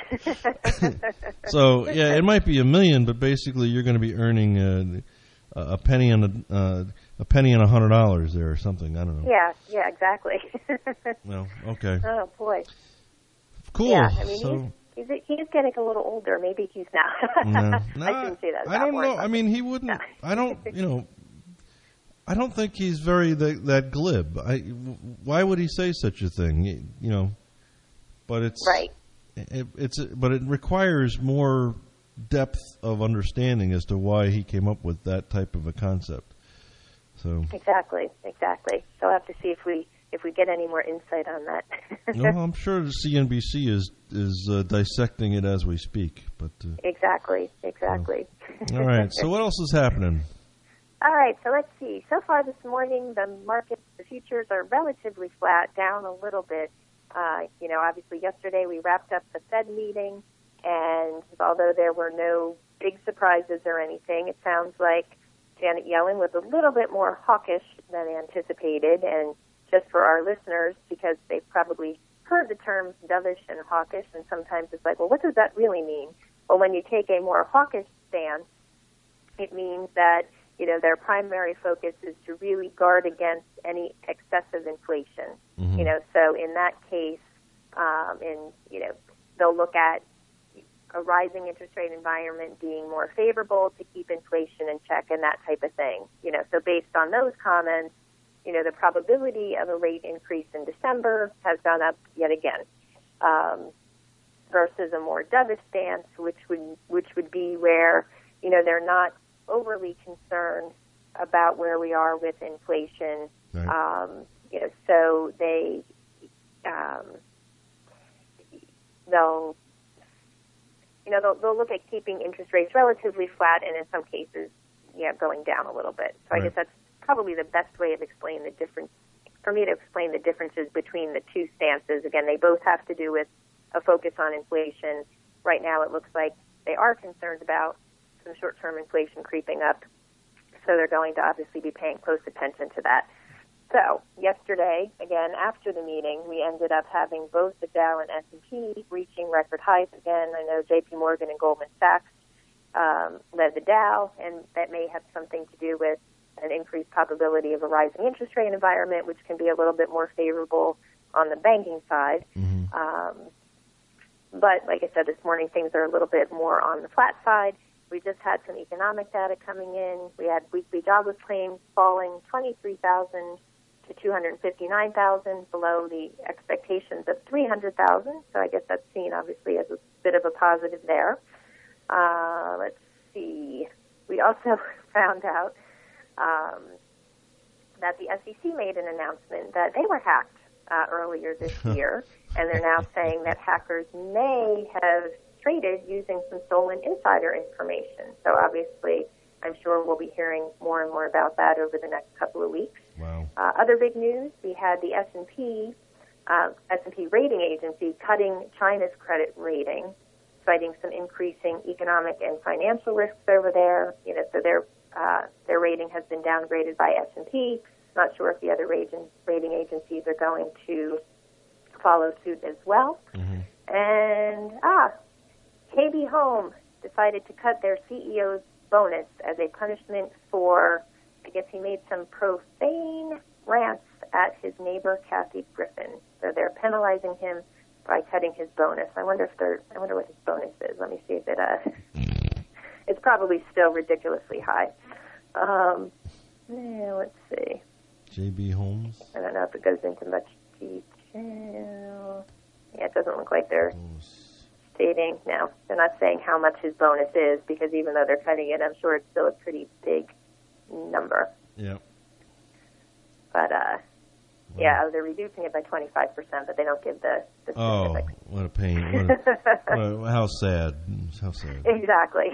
So it might be $1 million, but basically you're going to be earning a penny on $100 there or something. I don't know. Yeah, exactly. Well, okay. Oh boy. Cool. Yeah, I mean, he's getting a little older. Maybe he's not. No, I shouldn't say that. I don't know. I mean, he wouldn't. No. I don't. I don't think he's very that glib. Why would he say such a thing? But it's right. But it requires more depth of understanding as to why he came up with that type of a concept. So exactly. So I'll have to see if we get any more insight on that. No, I'm sure the CNBC is dissecting it as we speak. But exactly. All right. So what else is happening? All right. So let's see. So far this morning, the markets, the futures are relatively flat, down a little bit. Obviously yesterday we wrapped up the Fed meeting, and although there were no big surprises or anything, it sounds like Janet Yellen was a little bit more hawkish than anticipated. And just for our listeners, because they've probably heard the terms dovish and hawkish, and sometimes it's like, well, what does that really mean? Well, when you take a more hawkish stance, it means that, their primary focus is to really guard against any excessive inflation. Mm-hmm. So in that case, they'll look at a rising interest rate environment being more favorable to keep inflation in check and that type of thing. So based on those comments, the probability of a rate increase in December has gone up yet again, versus a more dovish stance, which would be where, they're not overly concerned about where we are with inflation. Right. So they'll look at keeping interest rates relatively flat, and in some cases, going down a little bit. So I guess that's probably the best way of explaining the difference, for me to explain the differences between the two stances. Again, they both have to do with a focus on inflation. Right now, it looks like they are concerned about some short-term inflation creeping up, so they're going to obviously be paying close attention to that. So yesterday, again, after the meeting, we ended up having both the Dow and S&P reaching record highs again. I know J.P. Morgan and Goldman Sachs led the Dow, and that may have something to do with an increased probability of a rising interest rate environment, which can be a little bit more favorable on the banking side. Mm-hmm. But like I said, this morning, things are a little bit more on the flat side. We just had some economic data coming in. We had weekly jobless claims falling 23,000 to 259,000, below the expectations of 300,000. So I guess that's seen, obviously, as a bit of a positive there. Let's see. We also found out that the SEC made an announcement that they were hacked earlier this year, and they're now saying that hackers may have traded using some stolen insider information. So obviously, I'm sure we'll be hearing more and more about that over the next couple of weeks. Wow. Other big news, we had the S&P rating agency cutting China's credit rating, citing some increasing economic and financial risks over there. So their rating has been downgraded by S&P. Not sure if the other rating agencies are going to follow suit as well. Mm-hmm. And KB Home decided to cut their CEO's bonus as a punishment for, I guess he made some profane rants at his neighbor Kathy Griffin. So they're penalizing him by cutting his bonus. I wonder what his bonus is. Let me see if it's probably still ridiculously high. Let's see. JB Holmes. I don't know if it goes into much detail. Yeah, it doesn't look like they're stating. No, they're not saying how much his bonus is, because even though they're cutting it, I'm sure it's still a pretty big number. Yeah. But, they're reducing it by 25%, but they don't give the specifics. Oh, what a pain. How sad. How sad. Exactly.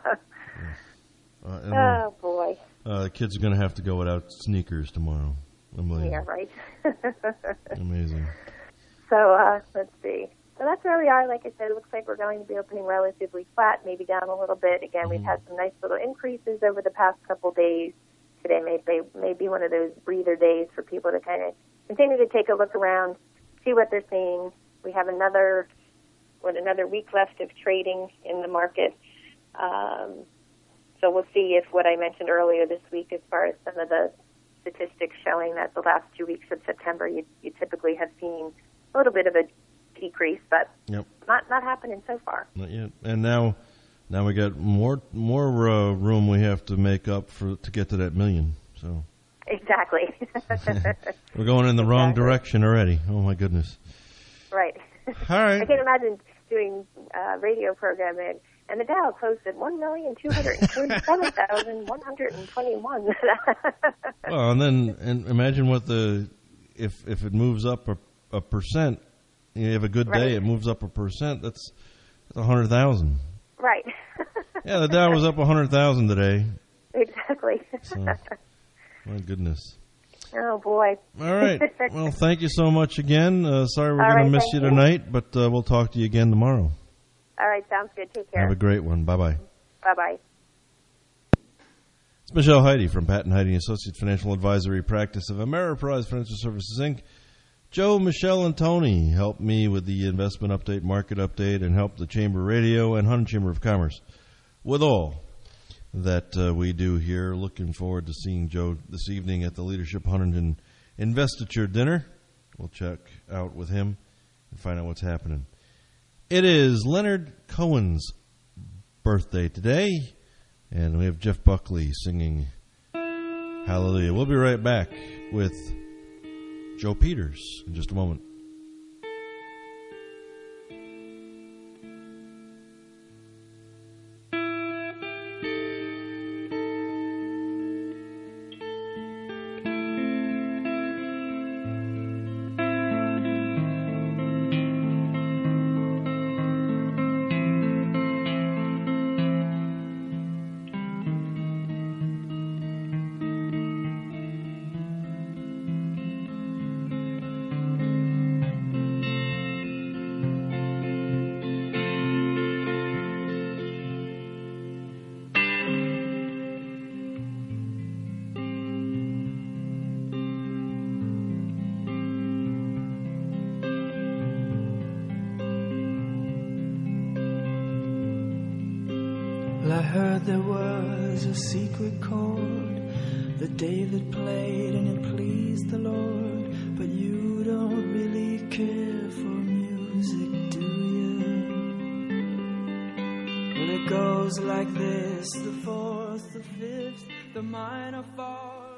Oh, boy. The kids are going to have to go without sneakers tomorrow. Yeah, right. Amazing. So, let's see. So that's where we are. Like I said, it looks like we're going to be opening relatively flat, maybe down a little bit. Again, we've had some nice little increases over the past couple days. Today may be one of those breather days for people to kind of continue to take a look around, see what they're seeing. We have another week left of trading in the market. So we'll see if what I mentioned earlier this week, as far as some of the statistics showing that the last 2 weeks of September, you typically have seen a little bit of a decrease, but not happening so far. Not yet. And now we got more room we have to make up to get to that million. So exactly. We're going in the wrong direction already. Oh my goodness. Right. All right. I can't imagine doing radio programming. And the Dow closed at 1,247,121. Well, and imagine what if it moves up a percent. You have a good day, it moves up 1%. That's 100,000. Right. Yeah, the Dow was up 100,000 today. Exactly. So, my goodness. Oh boy. All right. Well, thank you so much again. Sorry we're going to miss you tonight, but we'll talk to you again tomorrow. All right, sounds good. Take care. Have a great one. Bye-bye. Bye-bye. It's Michelle Heide from Pat and Heide Associates Financial Advisory Practice of Ameriprise Financial Services, Inc. Joe, Michelle, and Tony help me with the investment update, market update, and help the Chamber Radio and Huntington Chamber of Commerce with all that we do here. Looking forward to seeing Joe this evening at the Leadership Huntington Investiture Dinner. We'll check out with him and find out what's happening. It is Leonard Cohen's birthday today, and we have Jeff Buckley singing Hallelujah. We'll be right back with Joe Peters in just a moment. I heard there was a secret chord that David played and it pleased the Lord, but you don't really care for music, do you? Well, it goes like this: the fourth, the fifth, the minor fall.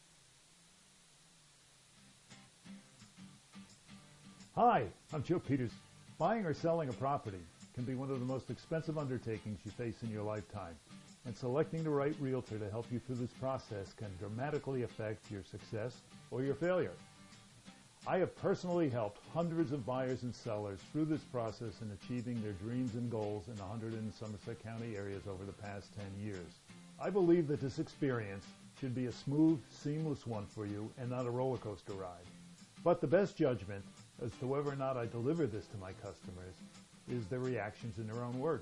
Hi, I'm Joe Peters. Buying or selling a property can be one of the most expensive undertakings you face in your lifetime, and selecting the right realtor to help you through this process can dramatically affect your success or your failure. I have personally helped hundreds of buyers and sellers through this process in achieving their dreams and goals in the Hunterdon and Somerset County areas over the past 10 years. I believe that this experience should be a smooth, seamless one for you and not a roller coaster ride. But the best judgment as to whether or not I deliver this to my customers is their reactions in their own words.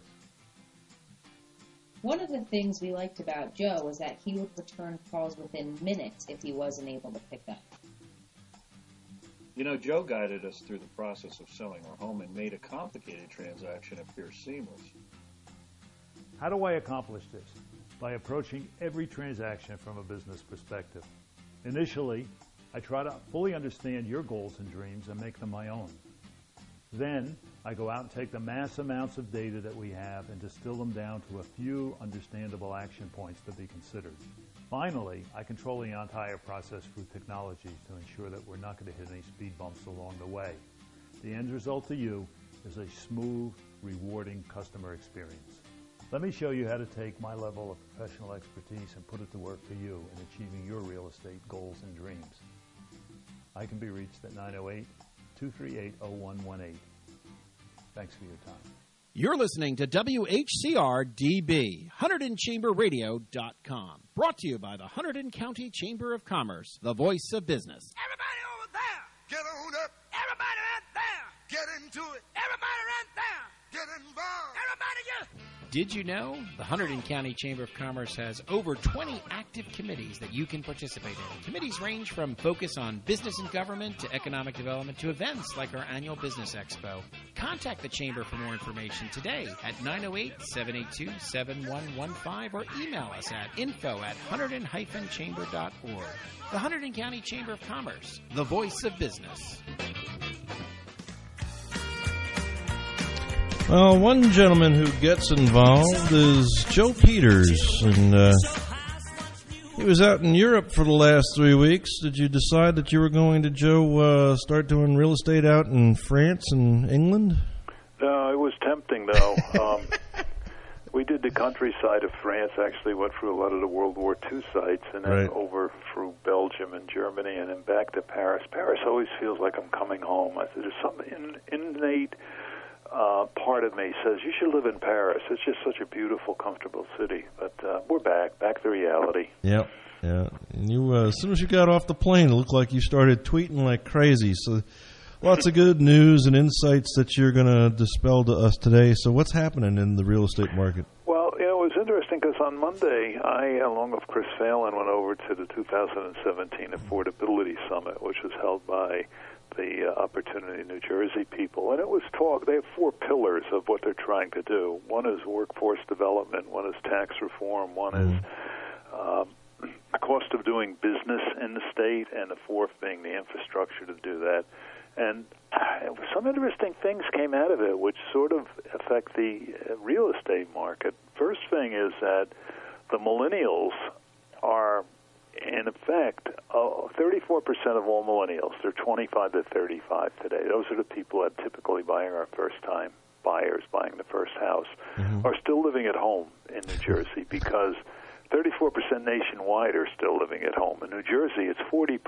One of the things we liked about Joe was that he would return calls within minutes if he wasn't able to pick up. You know, Joe guided us through the process of selling our home and made a complicated transaction appear seamless. How do I accomplish this? By approaching every transaction from a business perspective. Initially, I try to fully understand your goals and dreams and make them my own. Then, I go out and take the mass amounts of data that we have and distill them down to a few understandable action points to be considered. Finally, I control the entire process through technology to ensure that we're not going to hit any speed bumps along the way. The end result to you is a smooth, rewarding customer experience. Let me show you how to take my level of professional expertise and put it to work for you in achieving your real estate goals and dreams. I can be reached at 908-238-0118. Thanks for your time. You're listening to WHCR-DB, HunterdonChamberRadio.com. Brought to you by the Hunterdon County Chamber of Commerce, the voice of business. Everybody over there, get on up. Everybody right there, get into it. Everybody right there, get involved. Everybody get... Did you know the Hunterdon County Chamber of Commerce has over 20 active committees that you can participate in? Committees range from focus on business and government to economic development to events like our annual Business Expo. Contact the Chamber for more information today at 908-782-7115 or email us at info@hunterdon-chamber.org. The Hunterdon County Chamber of Commerce, the voice of business. Well, one gentleman who gets involved is Joe Peters, and he was out in Europe for the last 3 weeks. Did you decide that you were going to, Joe, start doing real estate out in France and England? No, it was tempting, though. We did the countryside of France, actually went through a lot of the World War II sites, and then over through Belgium and Germany, and then back to Paris. Paris always feels like I'm coming home. I said, there's something innate part of me says you should live in Paris. It's just such a beautiful, comfortable city. But we're back to reality. Yep, yeah. And you, as soon as you got off the plane, it looked like you started tweeting like crazy. So lots of good news and insights that you're going to dispel to us today. So what's happening in the real estate market? Well, you know, it was interesting because on Monday, I, along with Chris Phelan, went over to the 2017 Affordability Summit, which was held by the Opportunity New Jersey people, and it was they have 4 pillars of what they're trying to do. One is workforce development, one is tax reform, one is the cost of doing business in the state, and the 4th being the infrastructure to do that. And some interesting things came out of it which sort of affect the real estate market. First thing is that the millennials are, in effect, 34% of all millennials, they're 25 to 35 today. Those are the people that typically buying our first-time buyers, buying the first house, are still living at home in New Jersey because 34% nationwide are still living at home. In New Jersey, it's 40%,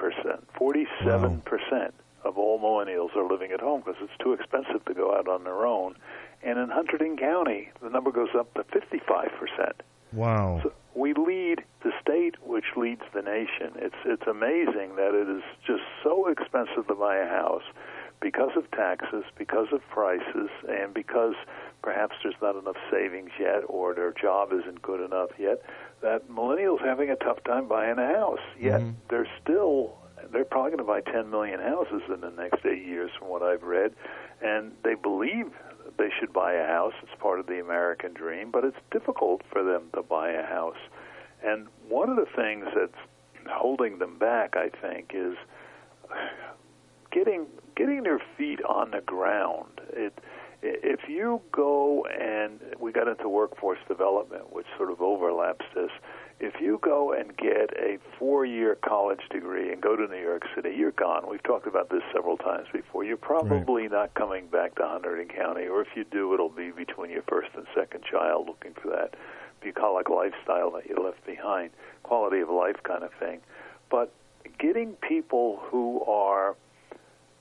47% of all millennials are living at home because it's too expensive to go out on their own. And in Hunterdon County, the number goes up to 55%. Wow. So we lead the state, which leads the nation. It's amazing that it is just so expensive to buy a house because of taxes, because of prices, and because perhaps there's not enough savings yet or their job isn't good enough yet, that millennials are having a tough time buying a house. Yet they're probably going to buy 10 million houses in the next 8 years from what I've read, and they believe they should buy a house. It's part of the American dream, but it's difficult for them to buy a house. And one of the things that's holding them back, I think, is getting their feet on the ground. If you go, and we got into workforce development, which sort of overlaps this, if you go and get a 4-year college degree and go to New York City, you're gone. We've talked about this several times before. You're probably not coming back to Hunterdon County, or if you do, it'll be between your first and second child looking for that bucolic lifestyle that you left behind, quality of life kind of thing. But getting people who are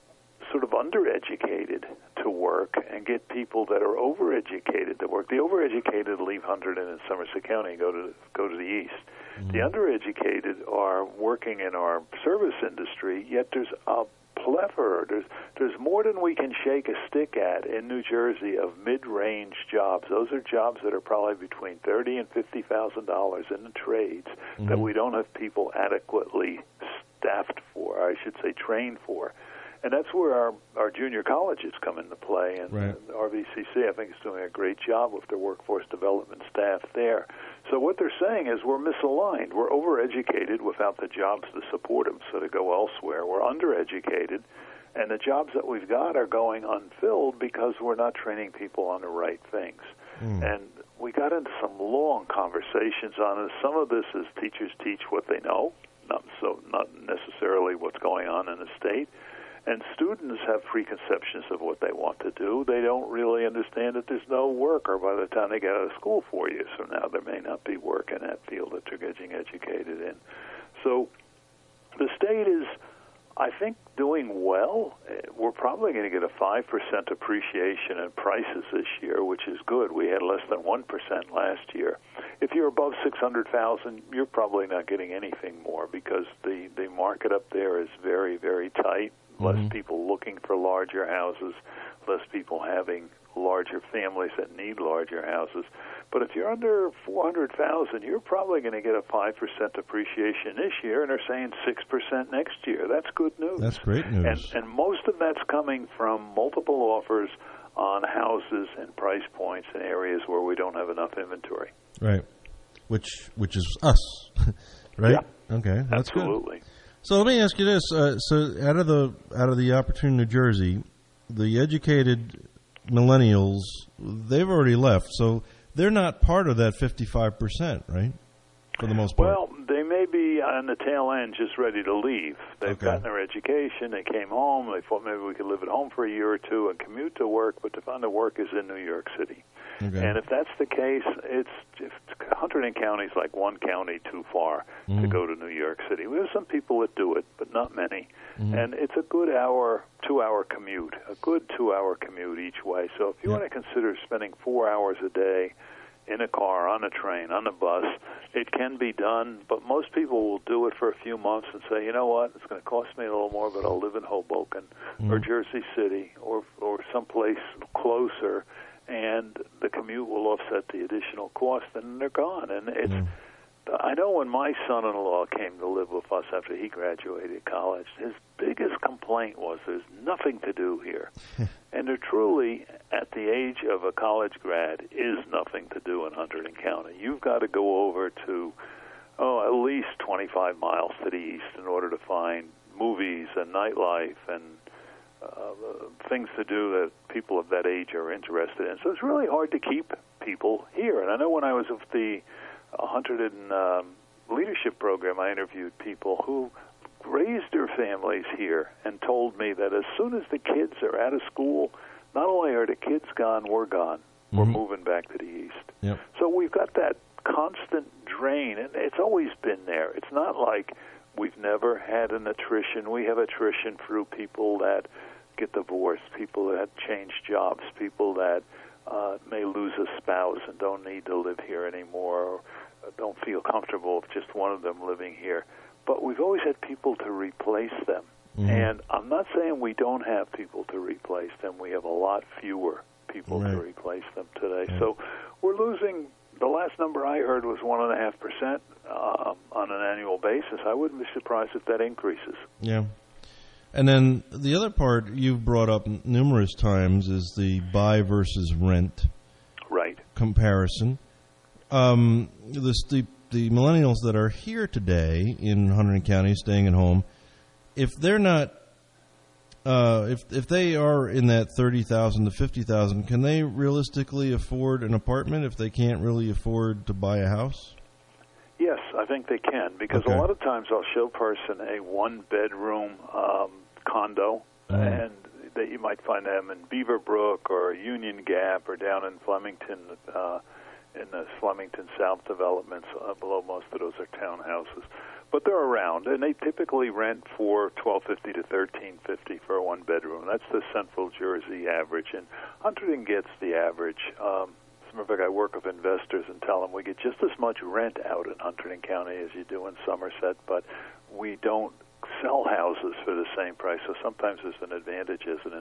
sort of undereducated to work and get people that are overeducated to work. The overeducated leave Hunterdon and Somerset County and go to the east. The undereducated are working in our service industry, yet there's a plethora. There's more than we can shake a stick at in New Jersey of mid-range jobs. Those are jobs that are probably between $30,000 and $50,000 in the trades that we don't have people adequately staffed for, I should say trained for. And that's where our junior colleges come into play. And the RVCC, I think, is doing a great job with their workforce development staff there. So what they're saying is we're misaligned. We're overeducated without the jobs to support them, so to go elsewhere. We're undereducated, and the jobs that we've got are going unfilled because we're not training people on the right things. And we got into some long conversations on it. Some of this is teachers teach what they know, not necessarily what's going on in the state. And students have preconceptions of what they want to do. They don't really understand that there's no work, or by the time they get out of school 4 years from now, there may not be work in that field that they're getting educated in. So the state is, I think, doing well. We're probably going to get a 5% appreciation in prices this year, which is good. We had less than 1% last year. If you're above $600,000, you're probably not getting anything more because the market up there is very, very tight. Less people looking for larger houses, less people having larger families that need larger houses. But if you're under $400,000, you're probably going to get a 5% appreciation this year, and they're saying 6% next year. That's good news. That's great news. And most of that's coming from multiple offers on houses and price points in areas where we don't have enough inventory. Right, which is us, right? Yeah. Okay, that's absolutely. Good. So let me ask you this: so out of the opportunity in New Jersey, the educated millennials, they've already left, so they're not part of that 55%, right? For the most part. Well, they may be on the tail end, just ready to leave. They've gotten their education. They came home. They thought maybe we could live at home for a year or two and commute to work, but they found the work is in New York City. Okay. And if that's the case, Hunterdon County is like one county too far to go to New York City. We have some people that do it, but not many. And it's a good 2-hour commute, each way. So if you want to consider spending 4 hours a day in a car, on a train, on a bus, it can be done, but most people will do it for a few months and say, you know what, it's going to cost me a little more, but I'll live in Hoboken or Jersey City or someplace closer, and the commute will offset the additional cost, and they're gone. And it's I know when my son-in-law came to live with us after he graduated college, his biggest complaint was there's nothing to do here. And there truly, at the age of a college grad, is nothing to do in Hunterdon County. You've got to go over to, at least 25 miles to the east in order to find movies and nightlife and things to do that people of that age are interested in. So it's really hard to keep people here. And I know when I was with the Hunterdon leadership program, I interviewed people who raised their families here and told me that as soon as the kids are out of school, not only are the kids gone, we're gone. We're moving back to the east. Yep. So we've got that constant drain, and it's always been there. It's not like we've never had an attrition. We have attrition through people that get divorced, people that change jobs, people that may lose a spouse and don't need to live here anymore, or don't feel comfortable with just one of them living here. But we've always had people to replace them. And I'm not saying we don't have people to replace them. We have a lot fewer people to replace them today. So we're losing, the last number I heard was 1.5% on an annual basis. I wouldn't be surprised if that increases. Yeah. And then the other part you've brought up numerous times is the buy versus rent comparison. The millennials that are here today in Hunterdon County, staying at home, if they're not, if they are in that $30,000 to $50,000, can they realistically afford an apartment if they can't really afford to buy a house? Yes, I think they can, because a lot of times I'll show a person a one-bedroom condo, and that you might find them in Beaverbrook or Union Gap or down in Flemington, in the Flemington South developments. Below most of those are townhouses. But they're around, and they typically rent for $1,250 to $1,350 for a one-bedroom. That's the Central Jersey average, and Hunterdon gets the average. As a matter of fact, I work with investors and tell them we get just as much rent out in Hunterdon County as you do in Somerset, but we don't sell houses for the same price, so sometimes there's an advantage as an